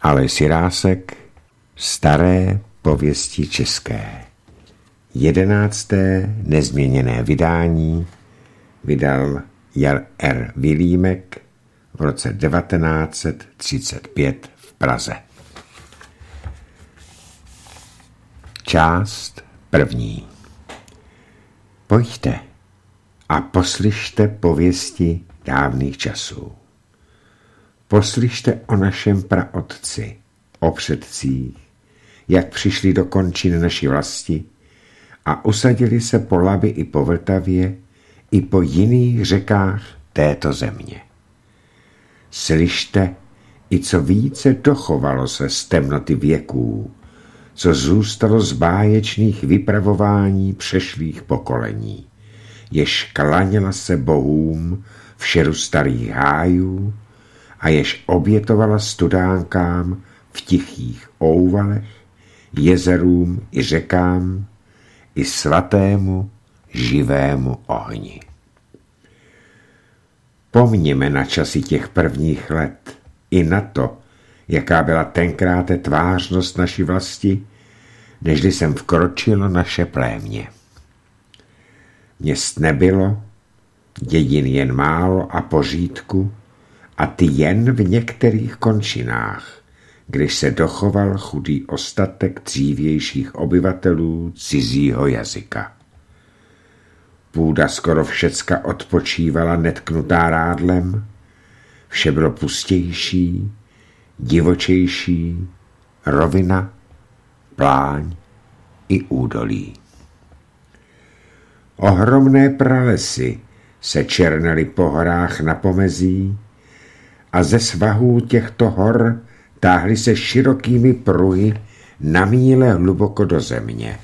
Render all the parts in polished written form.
Aleš Jirásek, Staré pověsti české. 11. nezměněné vydání vydal Jan R. Vilímek v roce 1935 v Praze. Část první. Pojďte a poslyšte pověsti dávných časů. Poslyšte o našem praotci, o předcích, jak přišli do končin naší vlasti a usadili se po Labi i po Vltavě i po jiných řekách této země. Slyšte i co více dochovalo se z temnoty věků, co zůstalo z báječných vypravování přešlých pokolení, jež klaněla se bohům v šeru starých hájů a jež obětovala studánkám v tichých ouvalech, jezerům i řekám, i svatému živému ohni. Pomněme na časy těch prvních let i na to, jaká byla tenkrát tvářnost naší vlasti, nežli sem vkročilo naše plémě. Měst nebylo, dědin jen málo a pořídku, a ty jen v některých končinách, když se dochoval chudý ostatek dřívějších obyvatelů cizího jazyka. Půda skoro všecka odpočívala netknutá rádlem, vše bylo pustější, divočejší, rovina, pláň i údolí. Ohromné pralesy se černely po horách na pomezí a ze svahů těchto hor táhly se širokými pruhy na míle hluboko do země.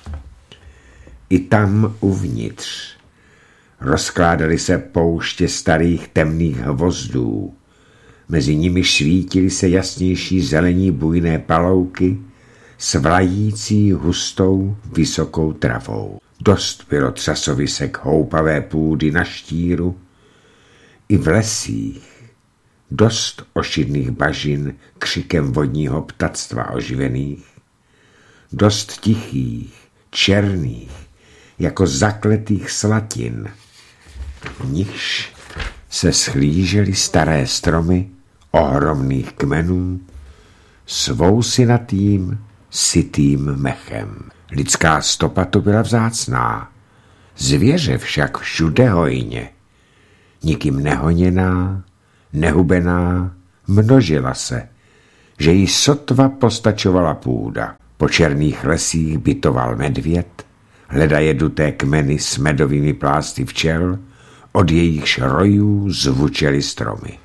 I tam uvnitř rozkládaly se pouště starých temných hvozdů, mezi nimi svítily se jasnější zelení bujné palouky s vlající hustou vysokou travou. Dost bylo třasovisek houpavé půdy na štíru, i v lesích dost ošidných bažin křikem vodního ptactva oživených, dost tichých, černých, jako zakletých slatin, v nichž se schlížely staré stromy ohromných kmenů svou synatým, sytým mechem. Lidská stopa tu byla vzácná, zvěře však všude hojně, nikým nehoněná, nehubená, množila se, že jí sotva postačovala půda. Po černých lesích bytoval medvěd, hledaje duté kmeny s medovými plásty včel, od jejichž rojů zvučely stromy.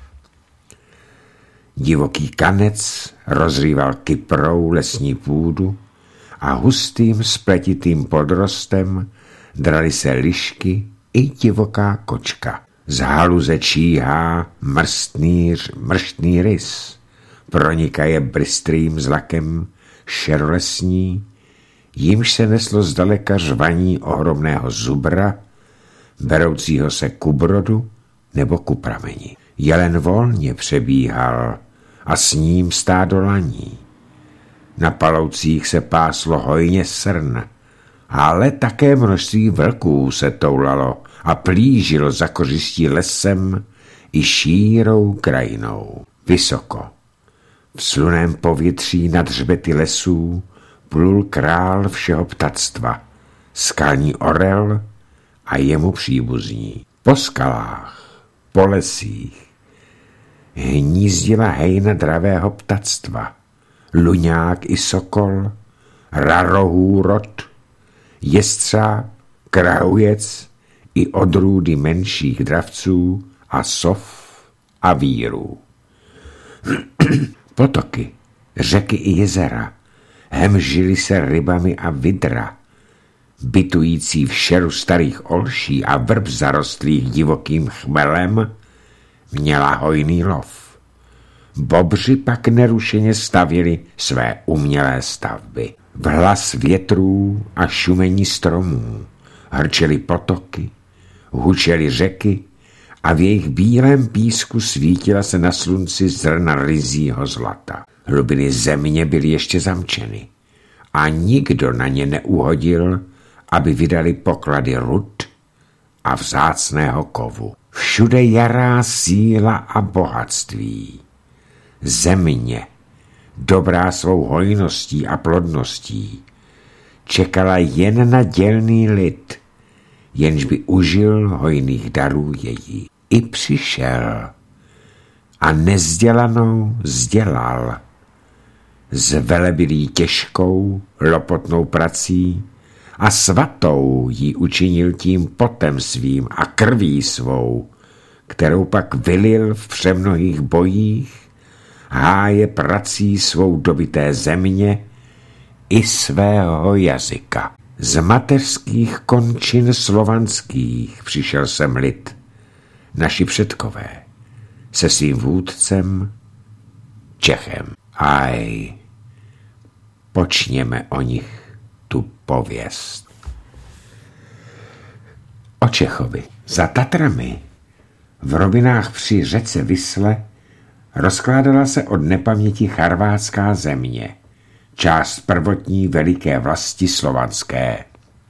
Divoký kanec rozrýval kyprou lesní půdu a hustým spletitým podrostem drali se lišky i divoká kočka. Z haluze číhá mrštný rys, pronikaje bystrým zlakem šerolesní, jímž se neslo zdaleka řvaní ohromného zubra, beroucího se ku brodu nebo ku prameni. Jelen volně přebíhal a s ním stádo laní. Na paloucích se páslo hojně srn, ale také množství vlků se toulalo a plížilo za kořistí lesem i šírou krajinou. Vysoko, v sluném povětří nad hřbety lesů, plul král všeho ptactva, skalní orel a jemu příbuzní. Po skalách, po lesích hnízdila hejna dravého ptactva, luňák i sokol, rarohů rod, jestřáb, krahujec i odrůdy menších dravců a sov a vírů. Potoky, řeky i jezera hemžily se rybami a vidra, bytující v šeru starých olší a vrb zarostlých divokým chmelem, měla hojný lov. Bobři pak nerušeně stavěli své umělé stavby. V hlas větrů a šumení stromů hrčely potoky, hučely řeky a v jejich bílém písku svítila se na slunci zrna ryzího zlata. Hlubiny země byly ještě zamčeny a nikdo na ně neuhodil, aby vydali poklady rud a vzácného kovu. Všude jará síla a bohatství. Země, dobrá svou hojností a plodností, čekala jen na dělný lid, jenž by užil hojných darů její. I přišel a nezdělanou zdělal. Zvelebili těžkou, lopotnou prací a svatou jí učinil tím potem svým a krví svou, kterou pak vylil v přemnohých bojích, háje prací svou dobité země i svého jazyka. Z mateřských končin slovanských přišel sem lid, naši předkové, se svým vůdcem Čechem. Aj, počněme o nich tu pověst. O Čechovi. Za Tatrami, v rovinách při řece Visle, rozkládala se od nepaměti charvátská země, část prvotní veliké vlasti slovanské.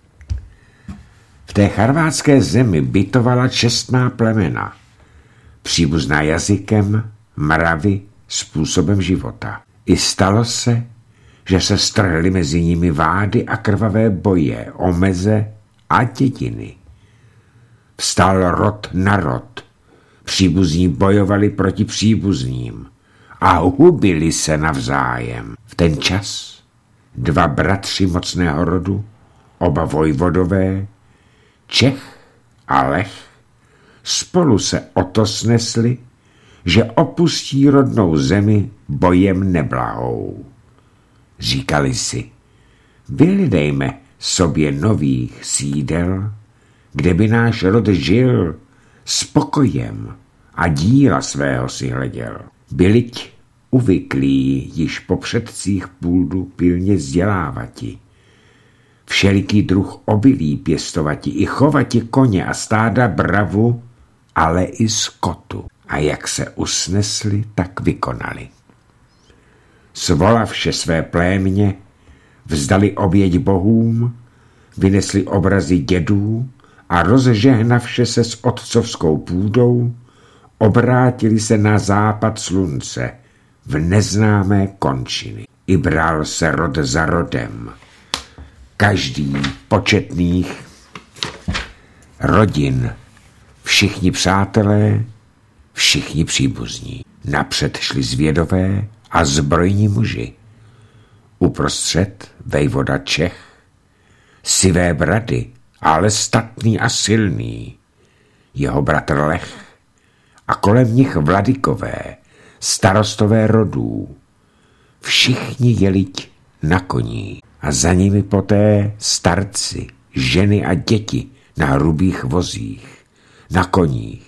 V té charvátské zemi bytovala čestná plemena, příbuzná jazykem, mravy, způsobem života. I stalo se, že se strhly mezi nimi vády a krvavé boje, omeze a dědiny. Vstal rod na rod, příbuzní bojovali proti příbuzným a hubili se navzájem. V ten čas dva bratři mocného rodu, oba vojvodové, Čech a Lech, spolu se o to snesli, že opustí rodnou zemi bojem neblahou. Říkali si, vylidejme sobě nových sídel, kde by náš rod žil s pokojem a díla svého si hleděl. Byliť uvyklí již po předcích půdu pilně vzdělávati, všeliký druh obilí pěstovati i chovati koně a stáda bravu, ale i skotu. A jak se usnesli, tak vykonali. Svolavše své plémě, vzdali oběť bohům, vynesli obrazy dědů a rozžehnavše se s otcovskou půdou, obrátili se na západ slunce v neznámé končiny. I bral se rod za rodem. Každý početných rodin, všichni přátelé, všichni příbuzní. Napřed šli zvědové a zbrojní muži. Uprostřed vejvoda Čech, sivé brady, ale statný a silný, jeho bratr Lech a kolem nich vladykové, starostové rodů. Všichni jeliť na koní a za nimi poté starci, ženy a děti na hrubých vozích, na koních,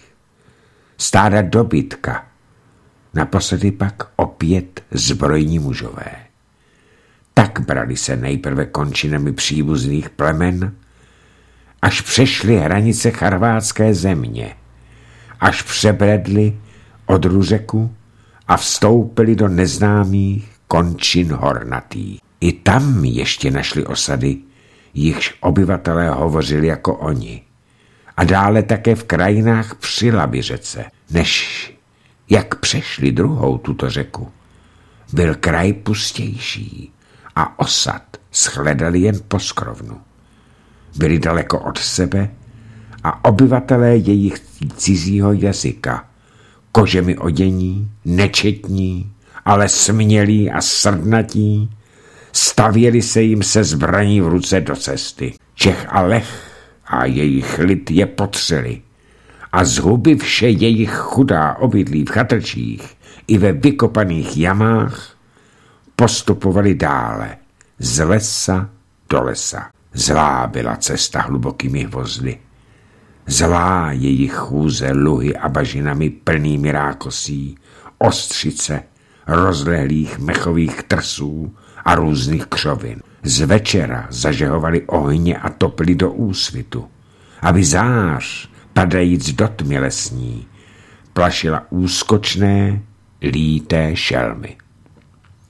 stáda dobytka, naposledy pak opět zbrojní mužové. Tak brali se nejprve končinami příbuzných plemen, až přešli hranice charvátské země, až přebredli Odru řeku a vstoupili do neznámých končin hornatých. I tam ještě našli osady, jichž obyvatelé hovořili jako oni. A dále také v krajinách při Labiřece. Než jak přešli druhou tuto řeku, byl kraj pustější a osad shledali jen poskrovnu. Byli daleko od sebe a obyvatelé jejich cizího jazyka, kožemi odění, nečetní, ale smělí a srdnatí, stavěli se jim se zbraní v ruce do cesty. Čech a Lech a jejich lid je potřeli a zhubivše jejich chudá obydlí v chatrčích i ve vykopaných jamách, postupovali dále z lesa do lesa. Zlá byla cesta hlubokými hvozdy. Zlá jejich chůze luhy a bažinami plnými rákosí, ostřice, rozlehlých mechových trsů a různých křovin. Z večera zažehovali ohně a topli do úsvitu, aby zář, padajíc do tmy lesní, plašila úskočné, líté šelmy.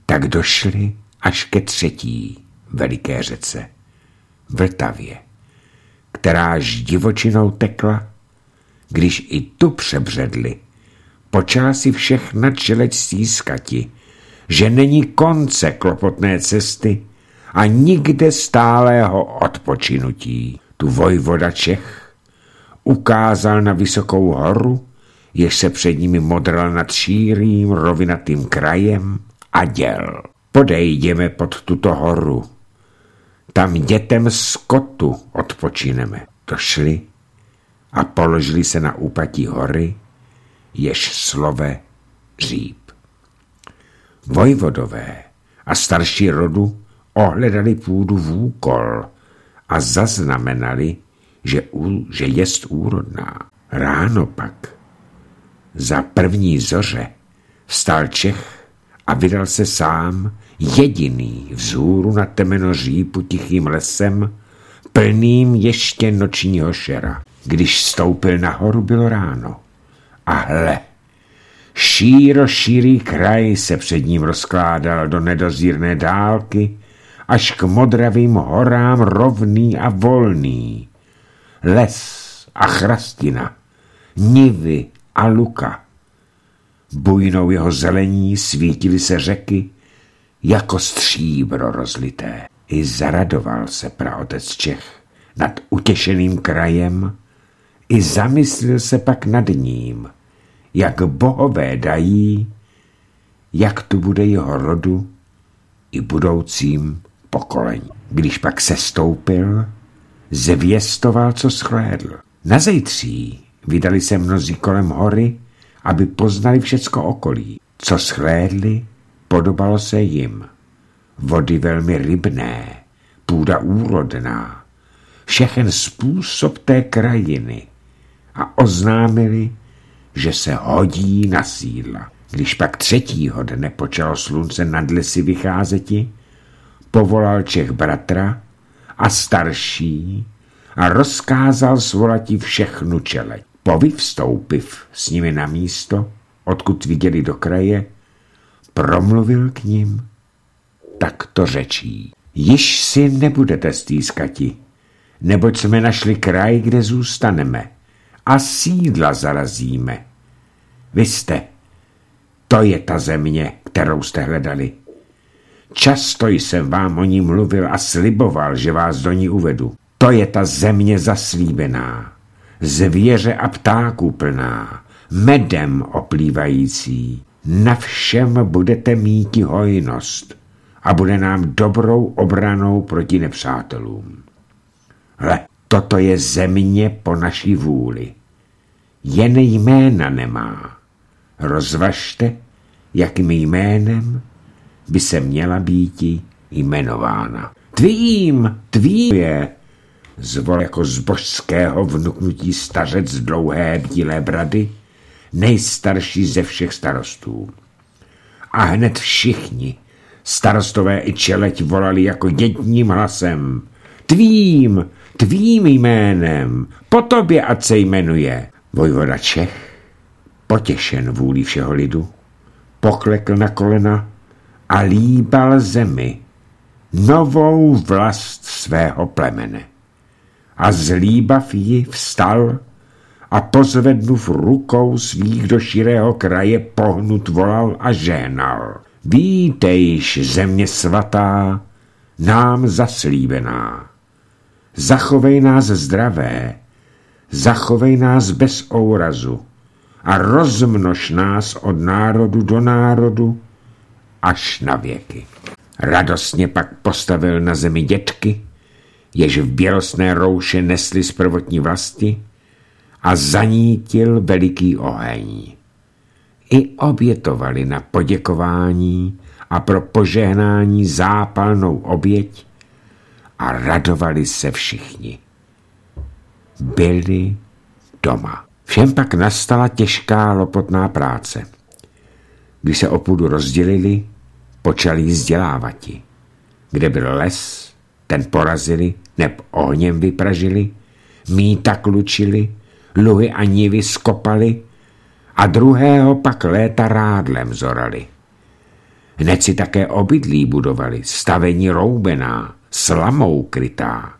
Tak došli až ke třetí veliké řece, Vltavě, kteráž divočinou tekla. Když i tu přebředli, počala si všechna čeleď stýskati, že není konce klopotné cesty a nikde stálého odpočinutí. Tu vojvoda Čech ukázal na vysokou horu, jež se před nimi modrala nad šírým rovinatým krajem a děl. Podejdeme pod tuto horu, tam dětem skotu odpočineme. Došli a položili se na úpatí hory, jež slove Říp. Vojvodové a starší rodu ohledali půdu vůkol a zaznamenali, že jest úrodná. Ráno pak, za první zoře, vstal Čech a vydal se sám, jediný, vzhůru na temeno Řípu tichým lesem, plným ještě nočního šera. Když stoupil nahoru, bylo ráno. A hle, šírý kraj se před ním rozkládal do nedozírné dálky, až k modravým horám rovný a volný. Les a chrastina, nivy a luka. Bujnou jeho zelení svítily se řeky, jako stříbro rozlité. I zaradoval se praotec Čech nad utěšeným krajem, i zamyslil se pak nad ním, jak bohové dají, jak tu bude jeho rodu i budoucím pokolení. Když pak sestoupil, zvěstoval, co shlédl. Nazejtří vydali se mnozí kolem hory, aby poznali všecko okolí. Co shlédli, podobalo se jim. Vody velmi rybné, půda úrodná, všechen způsob té krajiny a oznámili, že se hodí na sídla. Když pak třetího dne počalo slunce nad lesy vycházeti, povolal Čech bratra a starší a rozkázal svolati všechnu čeleď. Povyvstoupiv s nimi na místo, odkud viděli do kraje, promluvil k nim takto řečí. Již si nebudete stýskati, neboť jsme našli kraj, kde zůstaneme a sídla zarazíme. Vy jste, to je ta země, kterou jste hledali. Často jsem vám o ní mluvil a sliboval, že vás do ní uvedu. To je ta země zaslíbená, zvěře a ptáků plná, medem oplývající. Na všem budete míti hojnost a bude nám dobrou obranou proti nepřátelům. Hle, toto je země po naší vůli. Jen jména nemá. Rozvažte, jakým jménem by se měla býti jmenována. Tvým je, zvol jako z božského vnuknutí stařec dlouhé bílé brady, nejstarší ze všech starostů. A hned všichni, starostové i čeleť, volali jako jedním hlasem. Tvým jménem, po tobě ať se jmenuje. Vojvoda Čech, potěšen vůlí všeho lidu, poklekl na kolena a líbal zemi, novou vlast svého plemene. A zlíbav ji vstal a pozvednuv rukou svých do širého kraje pohnut volal a žehnal. Vítejš, země svatá, nám zaslíbená. Zachovej nás zdravé, zachovej nás bez ourazu a rozmnož nás od národu do národu až na věky. Radostně pak postavil na zemi dětky, jež v bělostné rouše nesli z prvotní vlasti, a zanítil veliký oheň. I obětovali na poděkování a pro požehnání zápalnou oběť a radovali se všichni. Byli doma. Všem pak nastala těžká lopotná práce. Když se o půdu rozdělili, počali ji vzdělávati. Kde byl les, ten porazili, neb ohněm vypražili, mýta klučili, luhy a nivy skopali a druhého pak léta rádlem zorali. Hned si také obydlí budovali, stavení roubená, slamou krytá.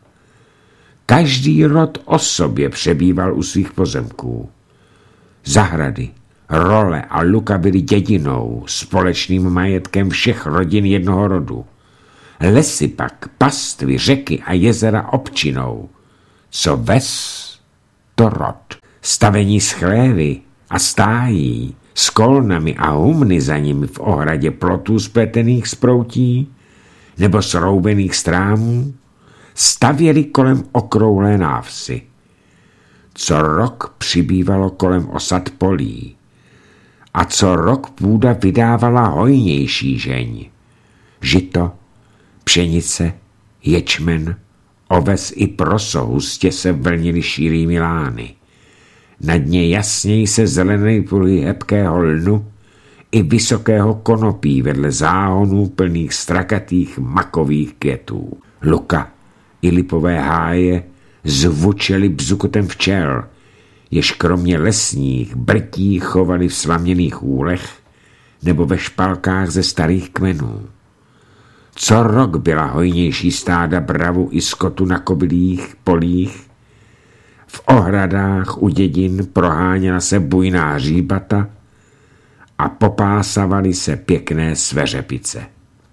Každý rod osobě přebýval u svých pozemků. Zahrady, role a luka byly dědinou, společným majetkem všech rodin jednoho rodu. Lesy pak, pastvy, řeky a jezera občinou. Co ves, to rod. Stavení z chlévy a stájí, s kolnami a humny za nimi v ohradě plotů spletených z proutí nebo z roubených strámů, stavěli kolem okrouhlé návsi. Co rok přibývalo kolem osad polí a co rok půda vydávala hojnější žeň. Žito, pšenice, ječmen, oves i proso hustě se vlnily šířými lány. Na dně jasněji se zelené pruhy hebkého lnu i vysokého konopí vedle záhonů plných strakatých makových květů. Luka i lipové háje zvučely bzukotem včel, jež kromě lesních brtí chovali v slaměných úlech nebo ve špalkách ze starých kmenů. Co rok byla hojnější stáda bravu i skotu na kobylých polích, v ohradách u dědin proháněla se bujná hříbata a popásavaly se pěkné sveřepice.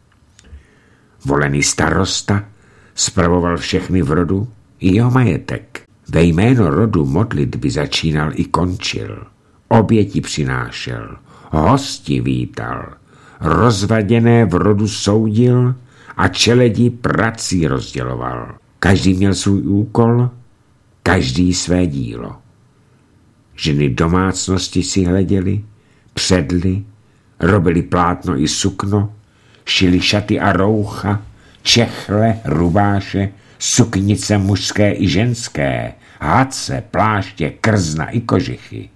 Volený starosta spravoval všechny v rodu i jeho majetek. Ve jméno rodu modlitby začínal i končil. Oběti přinášel, hosti vítal, rozvaděné v rodu soudil a čeledi prací rozděloval. Každý měl svůj úkol, každý své dílo. Ženy domácnosti si hleděly, předly, robili plátno i sukno, šili šaty a roucha, čechle, rubáše, suknice mužské i ženské, hadce, pláště, krzna i kožichy.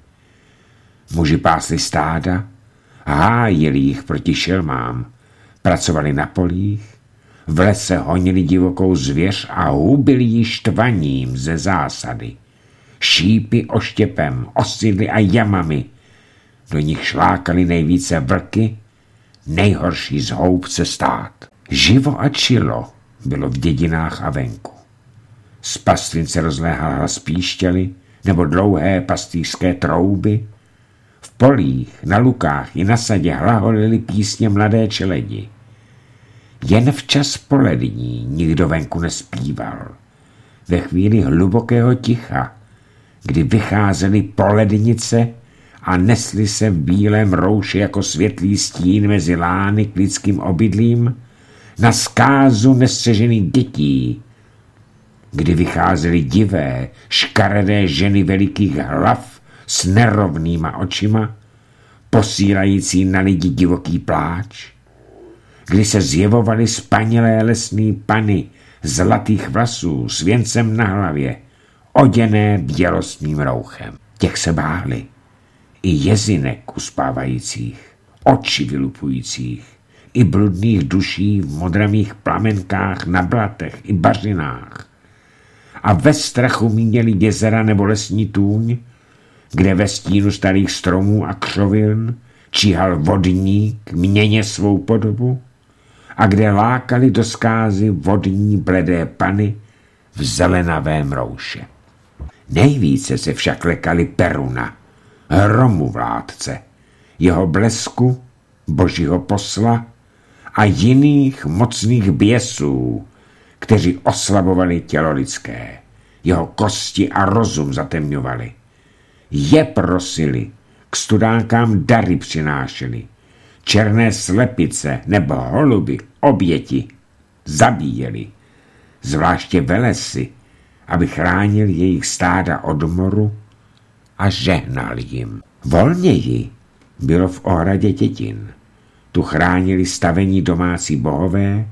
Muži pásli stáda, hájili jich proti šelmám, pracovali na polích, v lese honili divokou zvěř a hubili ji štvaním ze zásady. Šípy oštěpem, osidly a jamami, do nich šlákali nejvíce vlky, nejhorší z houbce stát. Živo a čilo bylo v dědinách a venku. Z pastvin se rozléhal hlas píšťaly nebo dlouhé pastýřské trouby. V polích, na lukách i na sadě hlaholily písně mladé čeledi. Jen včas polední nikdo venku nespíval. Ve chvíli hlubokého ticha, kdy vycházely polednice a nesly se v bílém rouši jako světlý stín mezi lány k lidským obydlím, na zkázu nestřežených dětí, kdy vycházely divé, škaredé ženy velikých hlav s nerovnýma očima, posílající na lidi divoký pláč, kdy se zjevovaly spanělé lesní pany zlatých vlasů s věncem na hlavě, oděné bělostným rouchem. Těch se báli i jezinek uspávajících, oči vylupujících, i bludných duší v modravých plamenkách na blatech i bařinách. A ve strachu míněli jezera nebo lesní tůň, kde ve stínu starých stromů a křovin číhal vodník měně svou podobu a kde lákali do zkázy vodní bledé pany v zelenavém rouše. Nejvíce se však lekali Peruna, hromu vládce, jeho blesku, božího posla a jiných mocných běsů, kteří oslabovali tělo lidské, jeho kosti a rozum zatemňovali. Je prosili, k studánkám dary přinášeli, černé slepice nebo holuby, oběti, zabíjeli, zvláště velesy, aby chránil jejich stáda od moru a žehnal jim. Volněji bylo v ohradě dětin. Tu chránili stavení domácí bohové,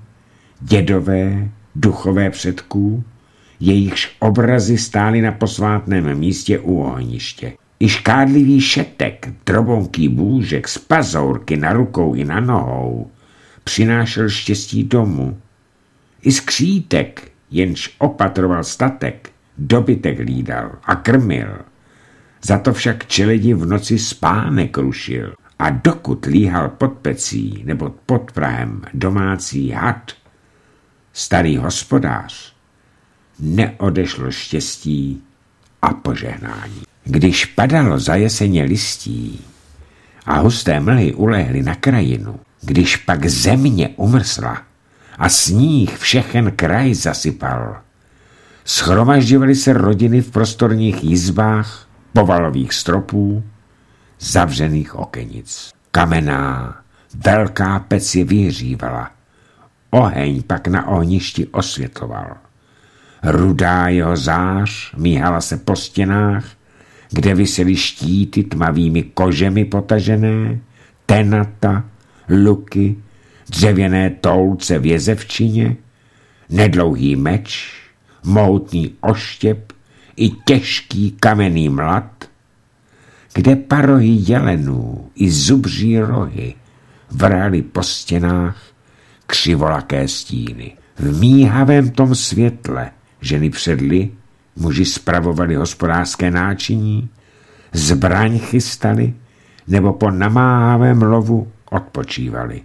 dědové, duchové předků, jejichž obrazy stály na posvátném místě u ohniště. I škádlivý šetek, drobonký bůžek z pazourky na rukou i na nohou přinášel štěstí domů. I skřítek, jenž opatroval statek, dobytek hlídal a krmil. Za to však čeledi v noci spánek rušil A dokud líhal pod pecí nebo pod prahem domácí had, starý hospodář, neodešlo štěstí a požehnání. Když padalo za jeseně listí a husté mlhy ulehly na krajinu, když pak země umrsla a sníh všechen kraj zasypal, shromažďovaly se rodiny v prostorních jizbách, povalových stropů, zavřených okenic. Kamenná, velká pec je vyhřívala, oheň pak na ohništi osvětloval. Rudá jeho zář míhala se po stěnách, kde visely štíty tmavými kožemi potažené, tenata, luky, dřevěné toulce v jezevčině, nedlouhý meč, mohutný oštěp i těžký kamenný mlad, kde parohy jelenů i zubří rohy vrhaly po stěnách křivolaké stíny. V míhavém tom světle ženy předly, muži spravovali hospodářské náčiní, zbraň chystali nebo po namáhavém lovu odpočívali.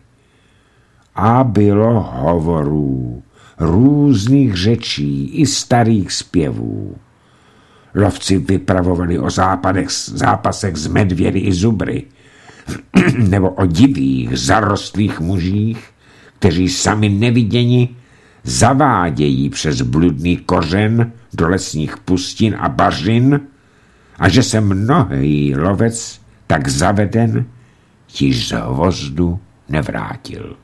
A bylo hovorů, různých řečí i starých zpěvů. Lovci vypravovali o zápasech z medvědy i zubry, nebo o divých, zarostlých mužích, kteří sami neviděni zavádějí přes bludný kořen do lesních pustin a bažin, a že se mnohý lovec tak zaveden již z hvozdu nevrátil.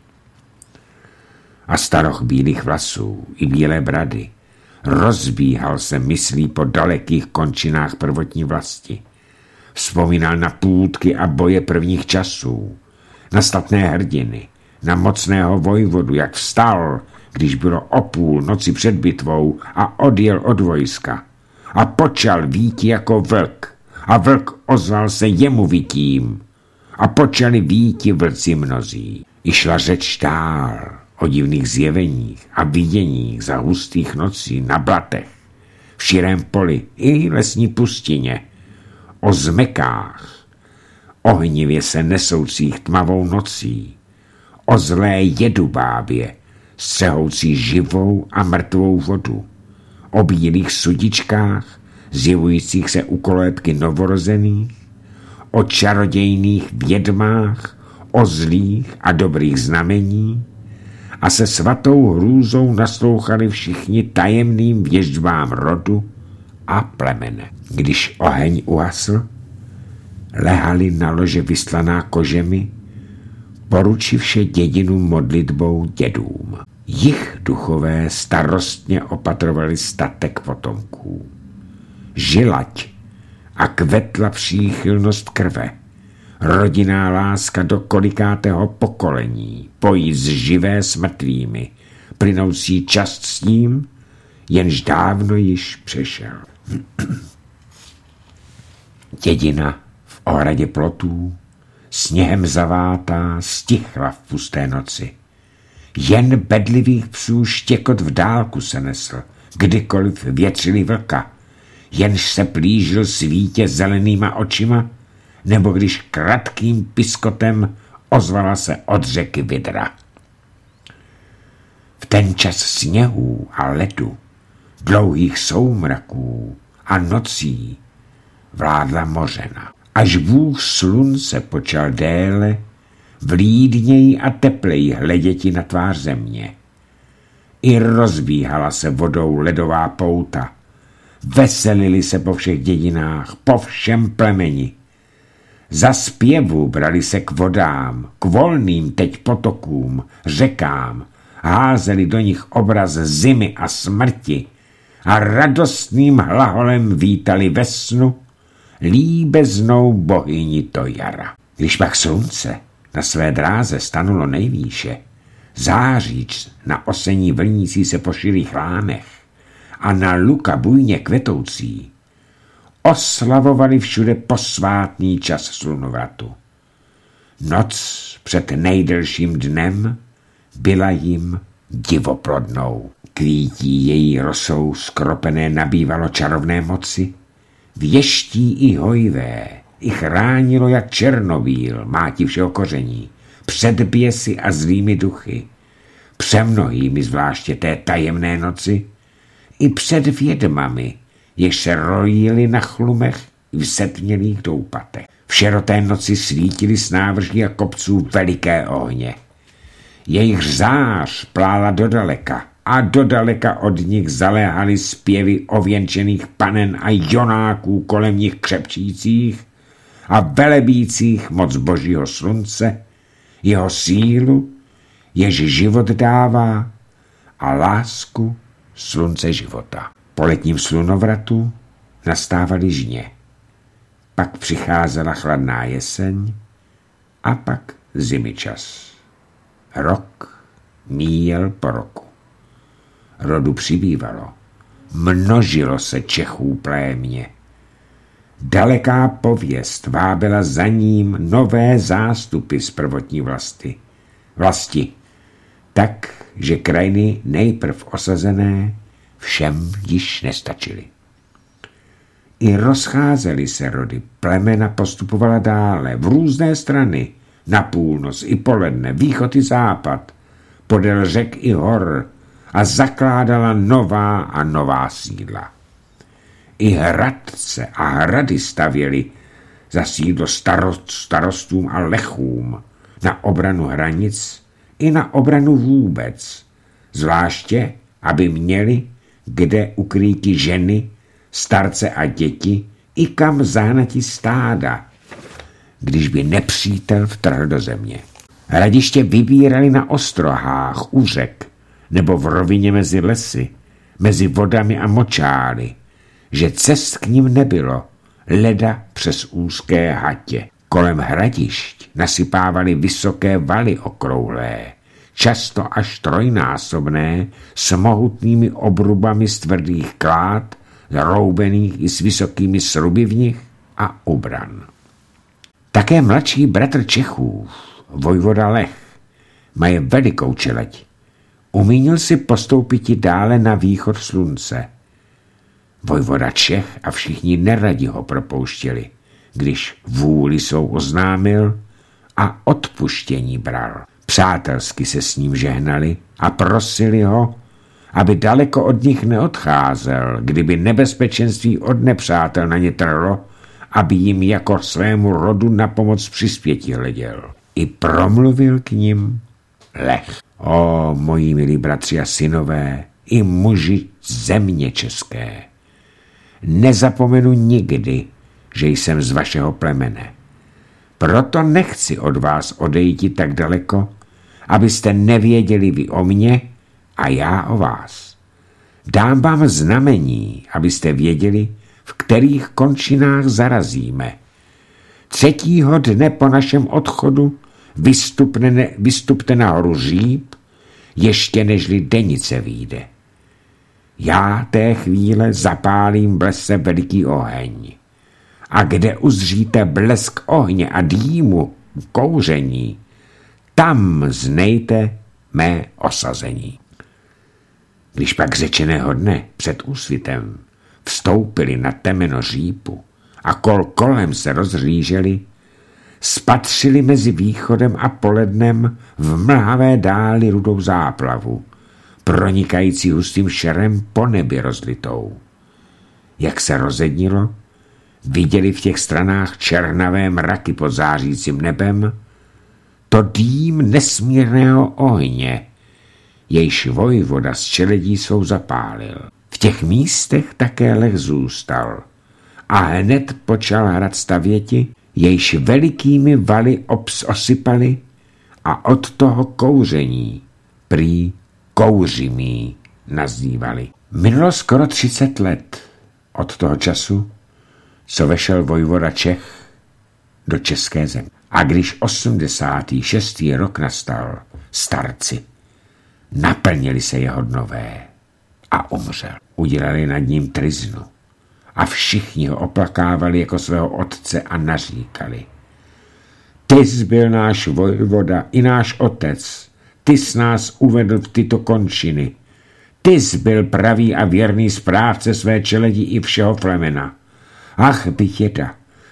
A staroch bílých vlasů i bílé brady rozbíhal se myslí po dalekých končinách prvotní vlasti. Vzpomínal na půtky a boje prvních časů, na statné hrdiny, na mocného vojvodu, jak vstal, když bylo o půl noci před bitvou a odjel od vojska. A počal víti jako vlk, a vlk ozval se jemu vitím. A počali víti vlci mnozí. I šla řeč dál o divných zjeveních a viděních za hustých nocí na blatech, v širém poli i lesní pustině, o zmekách, ohnivě se nesoucích tmavou nocí, o zlé jedubábě, střehoucí živou a mrtvou vodu, o bílých sudičkách, zjevujících se u kolébky novorozených, o čarodějných vědmách, o zlých a dobrých znamení, a se svatou hrůzou naslouchali všichni tajemným věštbám rodu a plemene. Když oheň uhasl, lehali na lože vyslaná kožemi, poručivše dědinu modlitbou dědům. Jich duchové starostně opatrovali statek potomků. Žilať a kvetla příchylnost krve, rodinná láska do kolikátého pokolení, pojí z živé s mrtvými, plynoucí čas s ním, jenž dávno již přešel. Dědina v ohradě plotů, sněhem zavátá, stichla v pusté noci. Jen bedlivých psů štěkot v dálku se nesl, kdykoliv větřili vlka, jenž se plížil svítě zelenýma očima, nebo když kratkým piskotem ozvala se od řeky Vidra. V ten čas sněhů a ledu, dlouhých soumraků a nocí vládla mořena. Až Bůh slunce počal déle, vlídněji a tepleji hleděti na tvář země. I rozbíhala se vodou ledová pouta, veselili se po všech dědinách, po všem plemeni. Za zpěvu brali se k vodám, k volným teď potokům, řekám, házeli do nich obraz zimy a smrti a radostným hlaholem vítali ve snu líbeznou bohyni to jara. Když pak slunce na své dráze stanulo nejvýše, záříč na osení vlnící se po širých lánech a na luka bujně kvetoucí, oslavovali všude posvátný čas slunovratu. Noc před nejdelším dnem byla jim divoplodnou. Kvítí její rosou skropené nabývalo čarovné moci, věští i hojvé, i chránilo jak černobíl, máti všeho koření, před běsy a zlými duchy, přemnohými zvláště té tajemné noci, i před vědmami, jež se rojily na chlumech i v setmělých doupatech. V šeroté noci svítily z návrží a kopců veliké ohně. Jejich zář plála dodaleka a dodaleka od nich zaléhaly zpěvy ověnčených panen a jonáků kolem nich křepčících a velebících moc božího slunce, jeho sílu, jež život dává, a lásku slunce života. Po letním slunovratu nastávaly žně. Pak přicházela chladná jeseň a pak zimičas. Rok míjel po roku. Rodu přibývalo. Množilo se Čechů plémě. Daleká pověst vábila za ním nové zástupy z prvotní vlasti, tak, že krajiny nejprv osazené všem již nestačily. I rozcházely se rody, plemena postupovala dále, v různé strany, na půlnoc i poledne, východ i západ, podél řek i hor a zakládala nová a nová sídla. I hradce a hrady stavěli za sídlo starostům a lechům, na obranu hranic i na obranu vůbec, zvláště, aby měli kde ukrýti ženy, starce a děti i kam zahnati stáda, když by nepřítel vtrhl do země. Hradiště vybírali na ostrohách, u řek, nebo v rovině mezi lesy, mezi vodami a močály, že cest k ním nebylo, leda přes úzké hatě. Kolem hradišť nasypávali vysoké valy okrouhlé, často až trojnásobné, s mohutnými obrubami z tvrdých klád, zroubených i s vysokými sruby v nich a obran. Také mladší bratr Čechů, vojvoda Lech, mají velikou čeleť. Umínil si postoupit dále na východ slunce. Vojvoda Čech a všichni neradi ho propouštěli, když vůli svou oznámil a odpuštění bral. Přátelsky se s ním žehnali a prosili ho, aby daleko od nich neodcházel, kdyby nebezpečenství od nepřátel na ně trlo, aby jim jako svému rodu na pomoc přispěti hleděl. I promluvil k nim Lech. O, moji milí bratři a synové, i muži země české, nezapomenu nikdy, že jsem z vašeho plemene. Proto nechci od vás odejít tak daleko, abyste nevěděli vy o mně a já o vás. Dám vám znamení, abyste věděli, v kterých končinách zarazíme. 3. dne po našem odchodu vystupte na horu Říp, ještě nežli denice vyjde. Já té chvíle zapálím v lese veliký oheň. A kde uzříte blesk ohně a dýmu, kouření, tam znejte mé osazení. Když pak řečeného dne před úsvitem vstoupili na temeno Řípu a kolem se rozhlíželi, spatřili mezi východem a polednem v mlhavé dáli rudou záplavu, pronikající hustým šerem po nebi rozlitou. Jak se rozednilo, viděli v těch stranách černavé mraky pod zářícím nebem, to dým nesmírného ohně, jejž vojvoda z čeledí svou zapálil. V těch místech také Lech zůstal a hned počal hrad stavěti, jejž velikými valy osypali a od toho kouření prý kouřimí nazývali. Minulo skoro 30 let od toho času, co vešel vojvoda Čech do české země. A když 86. rok nastal, starci naplnili se jeho dnové a umřel. Udělali nad ním tryznu a všichni ho oplakávali jako svého otce a naříkali: Ty jsi byl náš vojvoda i náš otec, ty jsi nás uvedl v tyto končiny, ty jsi byl pravý a věrný správce své čeledi i všeho plemena. Ach, běda,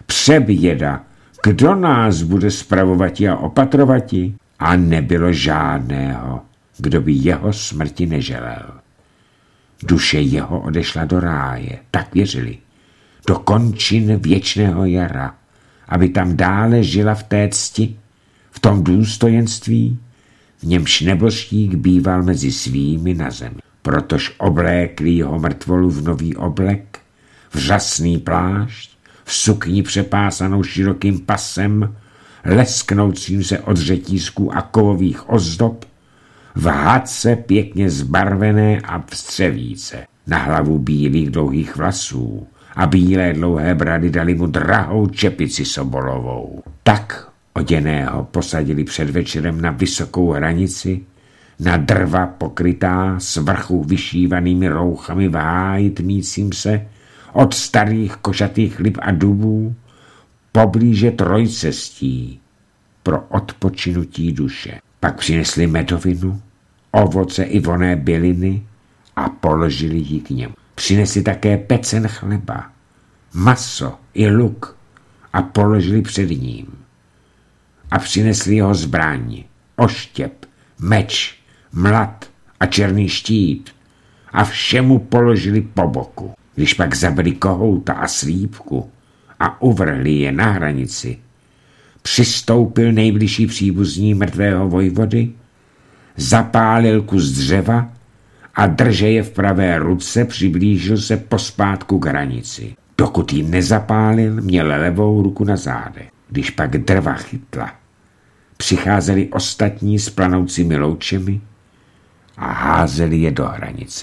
Přeběda, kdo nás bude spravovati a opatrovati? A nebylo žádného, kdo by jeho smrti neželel. Duše jeho odešla do ráje, tak věřili, do končin věčného jara, aby tam dále žila v té cti, v tom důstojenství, v němž nebožtík býval mezi svými na zemi. Protož oblékli jeho mrtvolu v nový oblek, v řasný plášť, v sukni přepásanou širokým pasem, lesknoucím se od řetízků a kovových ozdob, v hadce pěkně zbarvené a vstřevíce, na hlavu bílých dlouhých vlasů a bílé dlouhé brady dali mu drahou čepici sobolovou. Tak oděného posadili před večerem na vysokou hranici, na drva pokrytá s vrchu vyšívanými rouchami v háji tmícím se od starých košatých lip a dubů, poblíže trojcestí pro odpočinutí duše. Pak přinesli medovinu, ovoce i vonné byliny a položili ji k němu. Přinesli také pecen chleba, maso i luk a položili před ním. A přinesli jeho zbraň, oštěp, meč, mlad a černý štít a všemu položili po boku. Když pak zabili kohouta a slípku a uvrhli je na hranici, přistoupil nejbližší příbuzní mrtvého vojvody, zapálil kus dřeva a drže je v pravé ruce přiblížil se pospátku k hranici. Dokud ji nezapálil, měl levou ruku na zádech. Když pak drva chytla, přicházeli ostatní s planoucími loučemi a házeli je do hranice.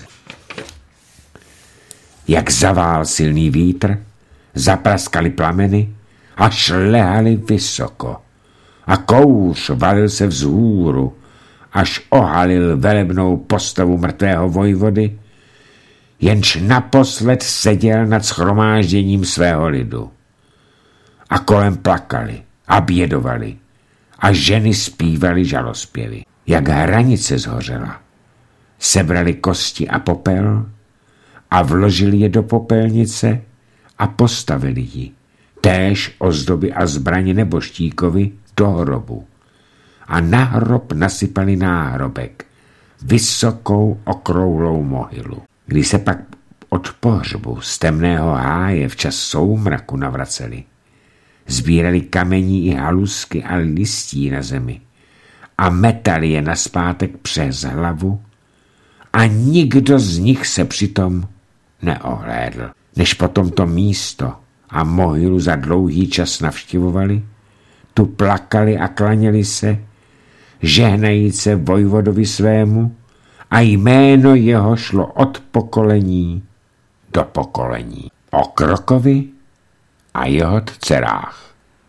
Jak zavál silný vítr, zapraskali plameny a šlehali vysoko. A kouř valil se vzhůru, až ohalil velebnou postavu mrtvého vojvody, jenž naposled seděl nad shromážděním svého lidu. A kolem plakali a bědovali a ženy zpívali žalospěvy. Jak hranice zhořela, sebrali kosti a popel a vložili je do popelnice a postavili ji, též ozdoby a zbraně nebožtíkovi, do hrobu. A na hrob nasypali náhrobek, vysokou okrouhlou mohylu. Když se pak od pohřbu z temného háje včas soumraku navraceli, sbírali kamení i halusky a listí na zemi a metali je nazpátek přes hlavu a nikdo z nich se přitom neohlédl. Než potom to místo a mohylu za dlouhý čas navštěvovali, tu plakali a klaněli se, žehnajíce vojvodovi svému a jméno jeho šlo od pokolení do pokolení. O Krokovi a jeho dcerách.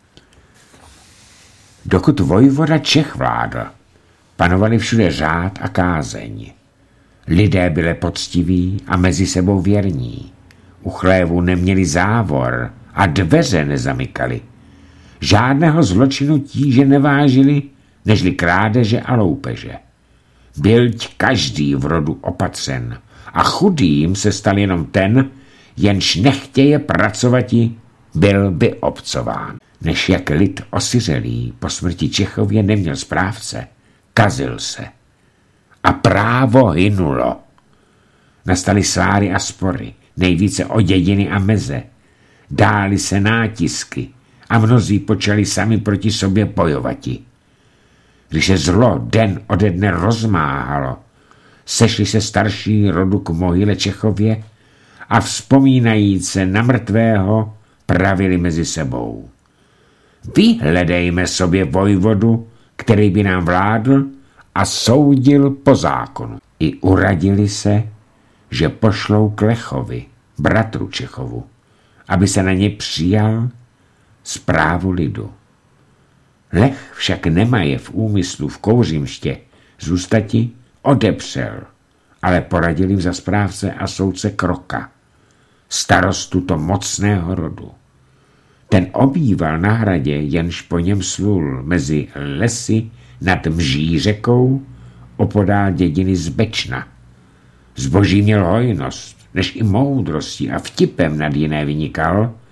Dokud vojvoda Čech vládl, panovali všude řád a kázeň. Lidé byli poctiví a mezi sebou věrní. U chlévu neměli závor a dveře nezamykali. Žádného zločinu tíže nevážili, nežli krádeže a loupeže. Byť každý v rodu opatřen a chudým se stal jenom ten, jenž nechtěje pracovati, byl vyobcován. Než jak lid osiřelý po smrti Čechově neměl správce, kazil se a právo hynulo. Nastaly sváry a spory, nejvíce o dědiny a meze. Dály se nátisky a mnozí počali sami proti sobě bojovati. Když se zlo den ode dne rozmáhalo, sešli se starší rodu k mohyle Čechově a vzpomínajíce na mrtvého pravili mezi sebou. Vyhledejme sobě vojvodu, který by nám vládl a soudil po zákonu. I uradili se, že pošlou k Lechovi, bratru Čechovu, aby se na ně přijal správu lidu. Lech však nemaje v úmyslu v Kouřimště zůstati, odepřel, ale poradil jim za správce a soudce Kroka, starostu to mocného rodu. Ten obýval na hradě, jenž po něm slul mezi lesy nad Mží řekou opodál dědiny z Bečna. Zboží měl hojnost, než i moudrostí a vtipem nad jiné vynikal,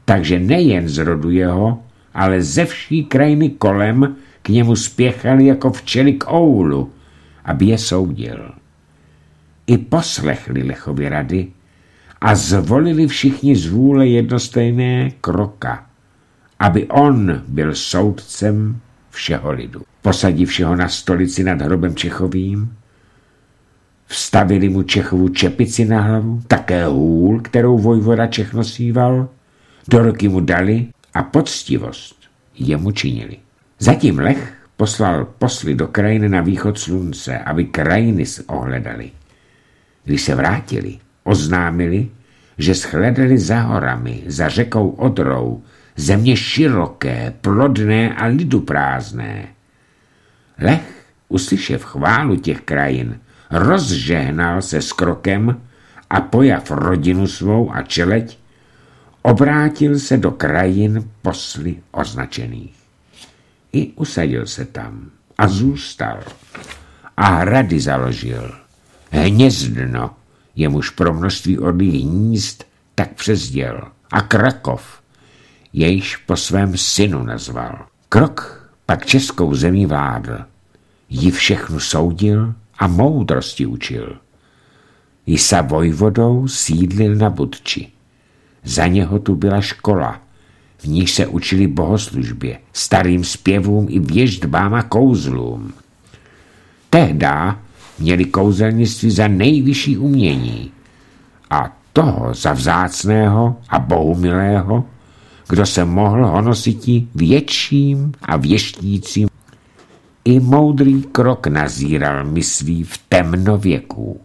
takže nejen z rodu jeho, ale ze vší krajiny kolem k němu spěchali jako včely k oulu, aby je soudil. I poslechli Lechovy rady a zvolili všichni z vůle jednostajné Kroka, aby on byl soudcem všeho lidu. Posadivši ho na stolici nad hrobem Čechovým, vstavili mu Čechovu čepici na hlavu, také hůl, kterou vojvoda Čech nosíval, do ruky mu dali a poctivost jemu činili. Zatím Lech poslal posly do krajiny na východ slunce, aby krajiny ohledali. Když se vrátili, oznámili, že shledali za horami, za řekou Odrou, země široké, plodné a lidu prázdné. Lech, uslyšev chválu těch krajin, rozžehnal se s Krokem a pojav rodinu svou a čeleť, obrátil se do krajin posly označených. I usadil se tam a zůstal a hrady založil. Hnězdno, jemuž pro množství orlých hnízd tak přezděl, a Krakov, jejž po svém synu nazval. Krok pak českou zemí vládl, ji všechnu soudil a moudrosti učil. I sa vojvodou sídlil na Budči. Za něho tu byla škola, v níž se učili bohoslužbě, starým zpěvům i věštbám a kouzlům. Tehdá měli kouzelnictví za nejvyšší umění a toho za vzácného a bohumilého, kdo se mohl honositi větším a věštícím. I moudrý Krok nazíral myslí v temnověku.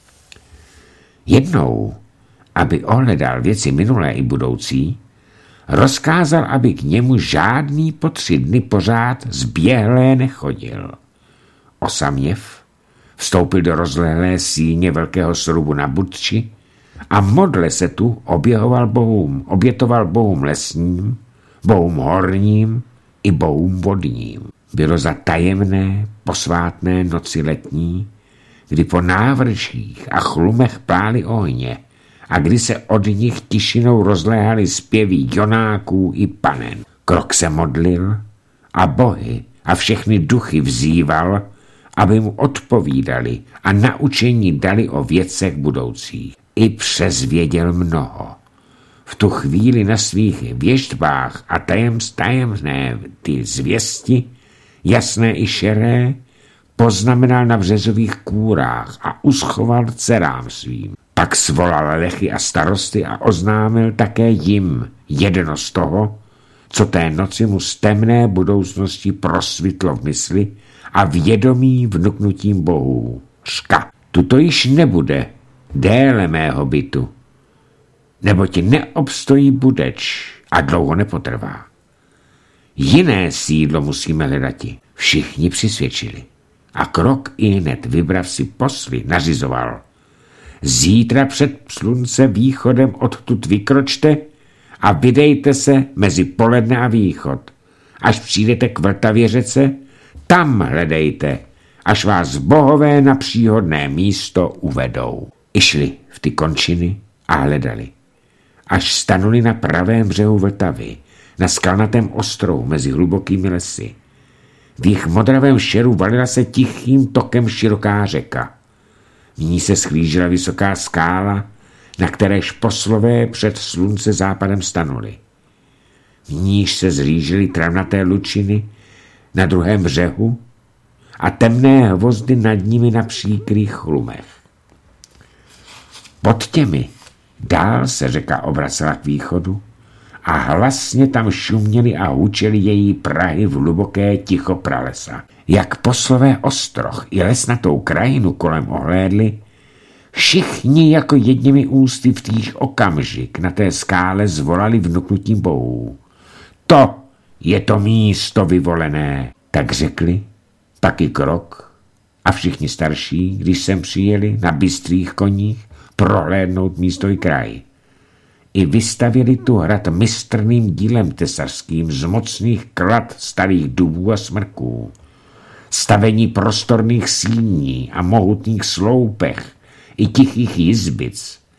Jednou, aby ohledal věci minulé i budoucí, rozkázal, aby k němu žádný po 3 dny pořád zběhlé nechodil. Osaměv vstoupil do rozlehlé síně velkého srubu na Budči a modle se tu obětoval bohům lesním, bohům horním i bohům vodním. Bylo za tajemné, posvátné noci letní, kdy po návrších a chlumech plály ohně a kdy se od nich tišinou rozléhaly zpěvy jonáků i panen. Krok se modlil a bohy a všechny duchy vzýval, aby mu odpovídali a naučení dali o věcech budoucích. I přezvěděl mnoho. V tu chvíli na svých věštbách a tajemné ty zvěsti, jasné i šeré, poznamenal na březových kůrách a uschoval dcerám svým. Pak svolal lechy a starosty a oznámil také jim jedno z toho, co té noci mu z temné budoucnosti prosvitlo v mysli a vědomí vnuknutím bohů. Řka, tuto již nebude déle mého bytu, neboť neobstojí Budeč a dlouho nepotrvá. Jiné sídlo musíme hledati. Všichni přisvědčili. A Krok i hned vybrav si posly nařizoval. Zítra před slunce východem odtud vykročte a vydejte se mezi poledne a východ. Až přijdete k Vltavě řece, tam hledejte, až vás bohové na příhodné místo uvedou. I šli v ty končiny a hledali. Až stanuli na pravém břehu Vltavy, na skalnatém ostrohu mezi hlubokými lesy. V jejich modravém šeru valila se tichým tokem široká řeka. V ní se schlížila vysoká skála, na kteréž poslové před slunce západem stanuli. V níž se zřížily travnaté lučiny na druhém břehu a temné hvozdy nad nimi na příkrých chlumech. Pod těmi dál se řeka obracela k východu a hlasně tam šuměly a hučely její prahy v hluboké ticho pralesa. Jak poslové ostroh i lesnatou krajinu kolem ohlédli, všichni jako jedněmi ústy v týž okamžik na té skále zvolali vnuknutím bohů. To je to místo vyvolené, tak řekli, taky Krok a všichni starší, když sem přijeli na bystrých koních prohlédnout místo i kraj. I vystavěli tu hrad mistrným dílem tesařským z mocných klad starých dubů a smrků, stavení prostorných síní a mohutných sloupech i tichých jizbic,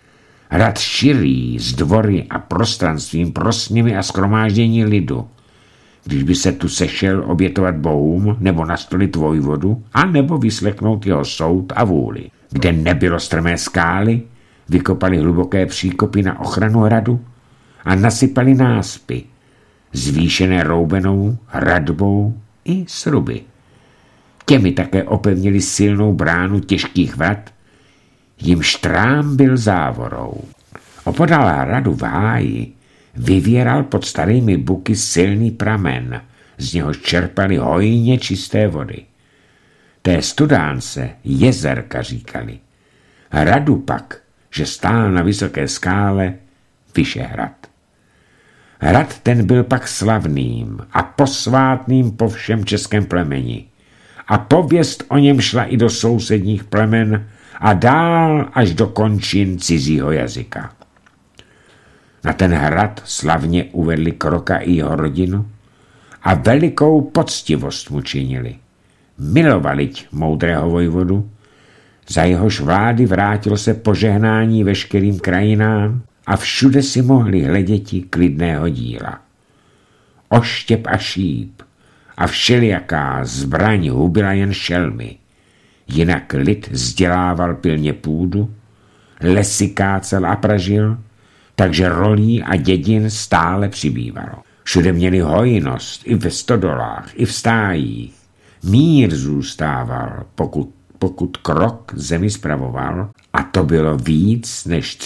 hrad širý s dvory a prostranstvím pro sněmy a shromáždění lidu. Když by se tu sešel obětovat bohům, nebo nastolit vojvodu, a nebo vyslechnout jeho soud a vůli. Kde nebylo strmé skály, vykopali hluboké příkopy na ochranu hradu a nasypali náspy, zvýšené roubenou, hradbou i sruby. Těmi také opevnili silnou bránu těžkých vrat, jimž trám byl závorou. Opodál hradu v háji vyvěral pod starými buky silný pramen, z něhož čerpali hojně čisté vody. Té studánce jezerka říkali. Hradu pak, že stál na vysoké skále, Vyšehrad. Hrad ten byl pak slavným a posvátným po všem českém plemeni. A pověst o něm šla i do sousedních plemen a dál až do končin cizího jazyka. Na ten hrad slavně uvedli Kroka i jeho rodinu a velikou poctivost mu činili. Milovali moudrého vojvodu, za jehož vlády vrátilo se požehnání veškerým krajinám a všude si mohli hleděti klidného díla. Oštěp a šíp a všelijaká zbraň hubila jen šelmy, jinak lid vzdělával pilně půdu, lesy kácel a pražil, takže rolí a dědin stále přibývalo. Všude měli hojnost, i ve stodolách, i v stájích. Mír zůstával, pokud Krok zemi spravoval, a to bylo víc než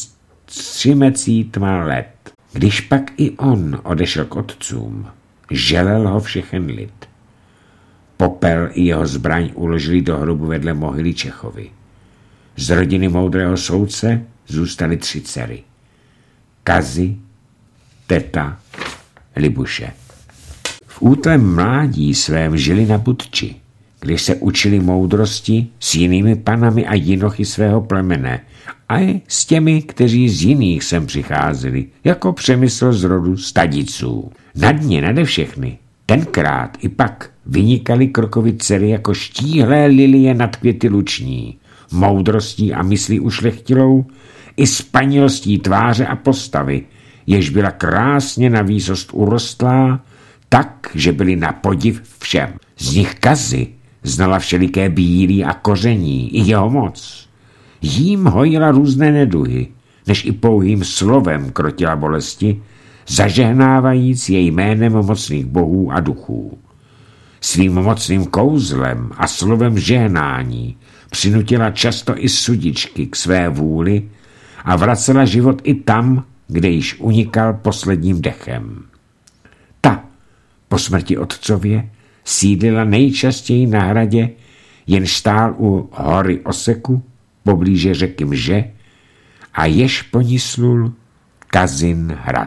30 let. Když pak i on odešel k otcům, želel ho všechen lid. Popel i jeho zbraň uložili do hrobu vedle mohyly Čechovi. Z rodiny moudrého soudce zůstaly 3 dcery. Kazy, Teta, Libuše. V útlém mládí svém žili na Budči, když se učili moudrosti s jinými panami a jinochy svého plemene a i s těmi, kteří z jiných sem přicházeli, jako Přemysl z rodu Stadiců. Nad ně nade všechny, tenkrát i pak, vynikaly Krokovi dcery jako štíhlé lilie nad květy luční, moudrostí a myslí ušlechtilou, i spanilostí tváře a postavy, jež byla krásně na výsost urostlá, tak, že byli na podiv všem. Z nich Kazy znala všeliké bílí a koření, i jeho moc. Jím hojila různé neduhy, než i pouhým slovem krotila bolesti, zažehnávajíc jej jménem mocných bohů a duchů. Svým mocným kouzlem a slovem žehnání přinutila často i sudičky k své vůli a vracela život i tam, kde již unikal posledním dechem. Ta po smrti otcově sídlila nejčastěji na hradě, jen stál u hory Oseku, poblíže řeky Mže, a jež po ní slul Kazin hrad.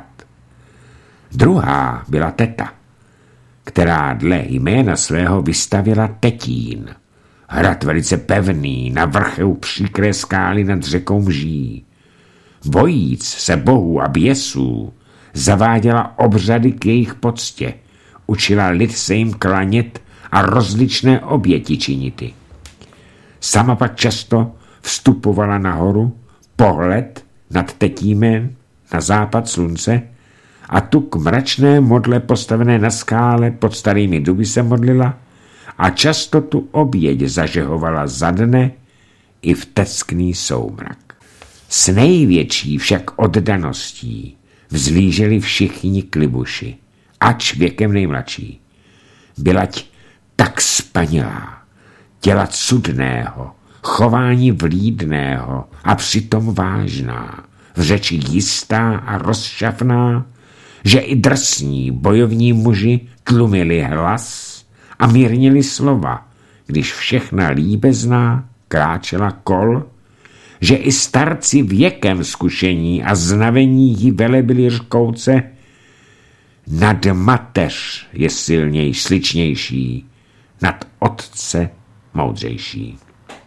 Druhá byla Teta, která dle jména svého vystavěla Tetín, hrad velice pevný, na vrchu příkré skály nad řekou Mží. Bojíc se bohů a běsů, zaváděla obřady k jejich poctě, učila lid se jim klanět a rozličné oběti činity. Sama pak často vstupovala nahoru, pohled nad Tetínem na západ slunce, a tu k mračné modle postavené na skále pod starými duby se modlila a často tu oběť zažehovala za dne i v teskný soumrak. S největší však oddaností vzlíželi všichni k Libuši, ač věkem nejmladší. Bylať tak spanilá, těla cudného, chování vlídného a přitom vážná, v řeči jistá a rozšafná, že i drsní bojovní muži tlumili hlas a mírnili slova, když všechna líbezná kráčela kol, že i starci věkem zkušení a znavení jí velebili řkouce, nad mateř je silnější, sličnější, nad otce moudřejší.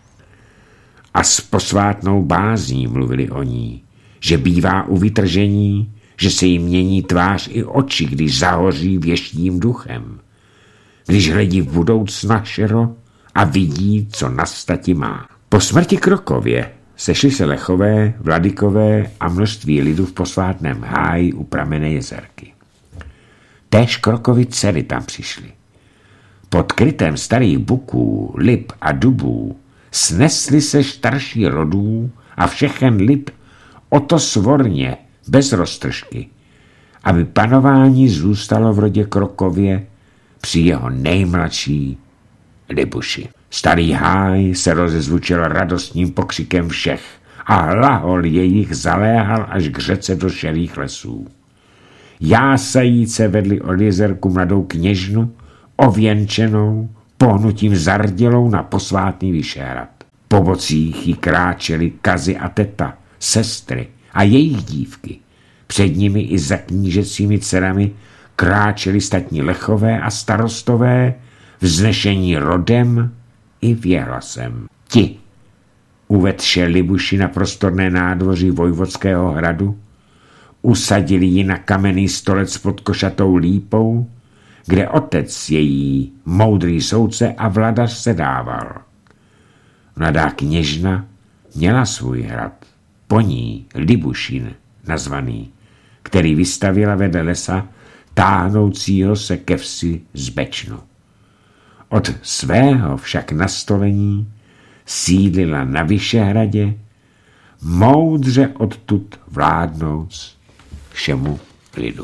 A s posvátnou bázní mluvili o ní, že bývá u vytržení, že se jí mění tvář i oči, když zahoří věštím duchem, když hledí v budoucna šero a vidí, co nastati má. Po smrti Krokově Sešli se lechové, vladykové a množství lidu v posvátném háji u pramenné jezerky. Též Krokovy dcery tam přišly. Pod krytem starých buků, lip a dubů snesli se starší rodů a všechen lid o to svorně, bez roztržky, aby panování zůstalo v rodě Krokově při jeho nejmladší Libuši. Starý háj se rozezvučil radostným pokřikem všech a hlahol jejich zaléhal až k řece do šerých lesů. Jásajíce vedli od jezerku mladou kněžnu, ověnčenou, pohnutím zardělou na posvátný Vyšehrad. Po bocích jí kráčely Kazy a teta, sestry a jejich dívky. Před nimi i za knížecími dcerami kráčeli statní lechové a starostové, vznešení rodem i věhlasem. Ti uvedše Libuši na prostorné nádvoří vojvodského hradu, usadili ji na kamenný stolec pod košatou lípou, kde otec její, moudrý soudce a vladař, sedával. Mladá kněžna měla svůj hrad, po ní Libušin nazvaný, který vystavila vedle lesa táhnoucího se ke vsi z Bečnu. Od svého však nastolení sídlila na Vyšehradě, moudře odtud vládnouc všemu lidu.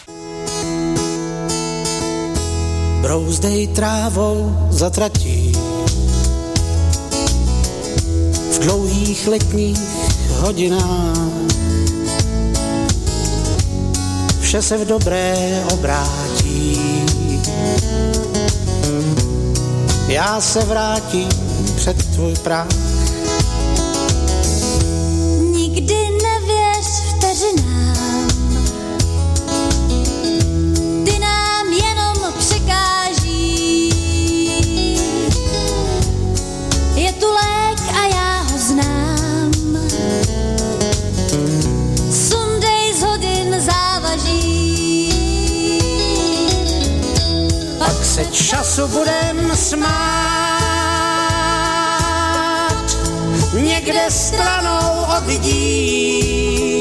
Brouzdej trávou za tratí, v dlouhých letních hodinách vše se v dobré obrátí. Já se vrátím před tvůj práh. Nikdy nevěř vteřinám, ty nám jenom překáží. Je tu lék a já ho znám, sundej z hodin závaží. Pak se času budem smát, někde stranou od lidí.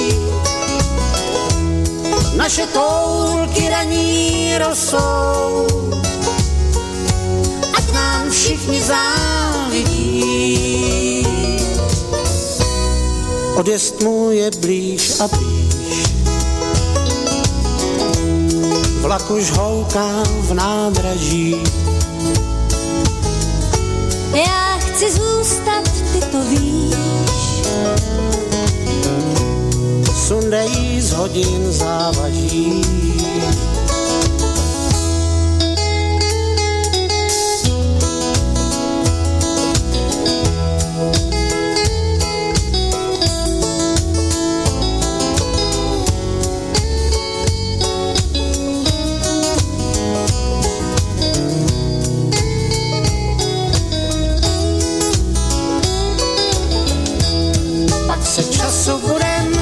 Naše toulky raní rosou, ať nám všichni závidí. Odjezd můj je blíž a blíž, vlak už houká v nádraží. Já chci zůstat, ty to víš. Sundej z hodin závaží. Se času budem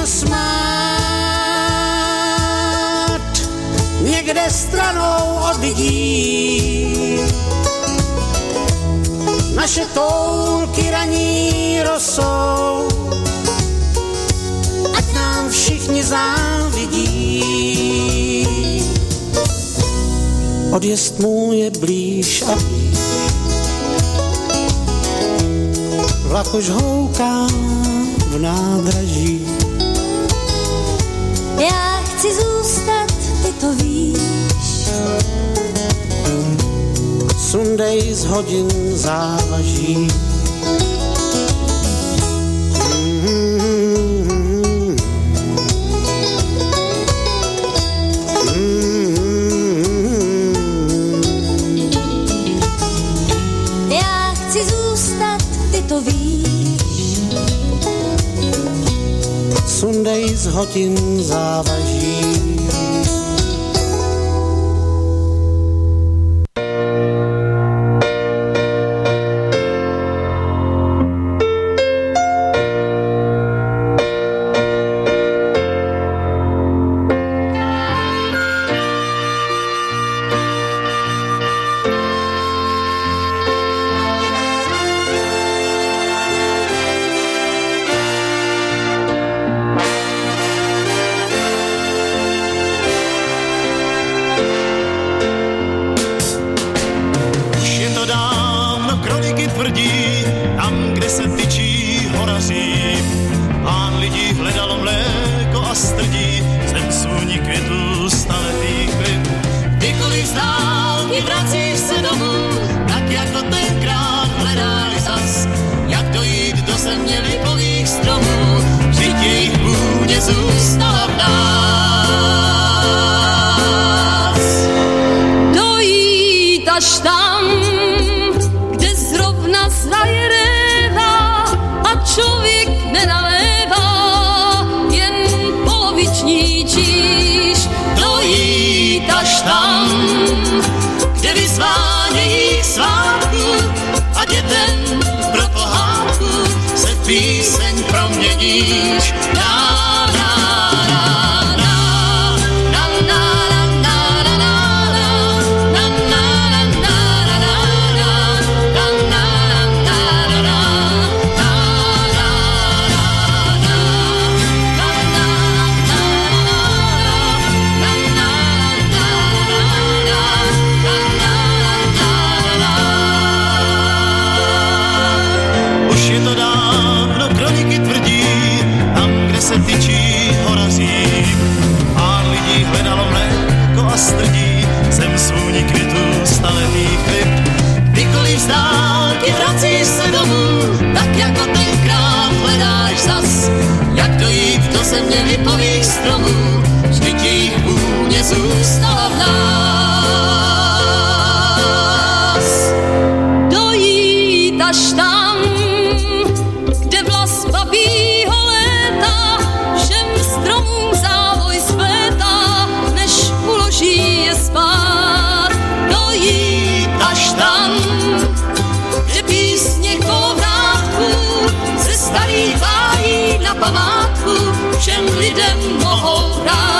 smát, někde stranou od lidí. Naše toulky raní rosou, ať nám všichni závidí. Odjezd můj je blíž a blíž, vlak už houká v nádraží. Já chci zůstat, ty to víš. Sundej z hodin závaží. Já chci zůstat, ty to víš. Sundej z hodin závaží. dálky vracíš se domů, tak jako tenkrát hledáš zas, jak dojít do země lipových stromů, vždyť jejich vůně zůstala v nás. Dojít až tam, kde zrovna zraje réva a člověk nenalévá jen poloviční číš. Dojít až tam, kde vyzvánějí k svátku a dětem pro pohádku se v píseň proměníš. Se tyčí hora zím, pár lidí hledalo mléko a strdí, zem svůni květů staletých lip. Kdykoliv z dálky vracíš se domů, tak jako tenkrát hledáš zas, jak dojít do země lipových stromů, vždyť jejich vůně zůstala v nás. Dojít až tam, kde vlas babího léta všem stromům závoj zplétá, než uloží je spát. Dojít až tam, kde písně kolovrátku ze starých vájí na památku všem lidem mohou hrát.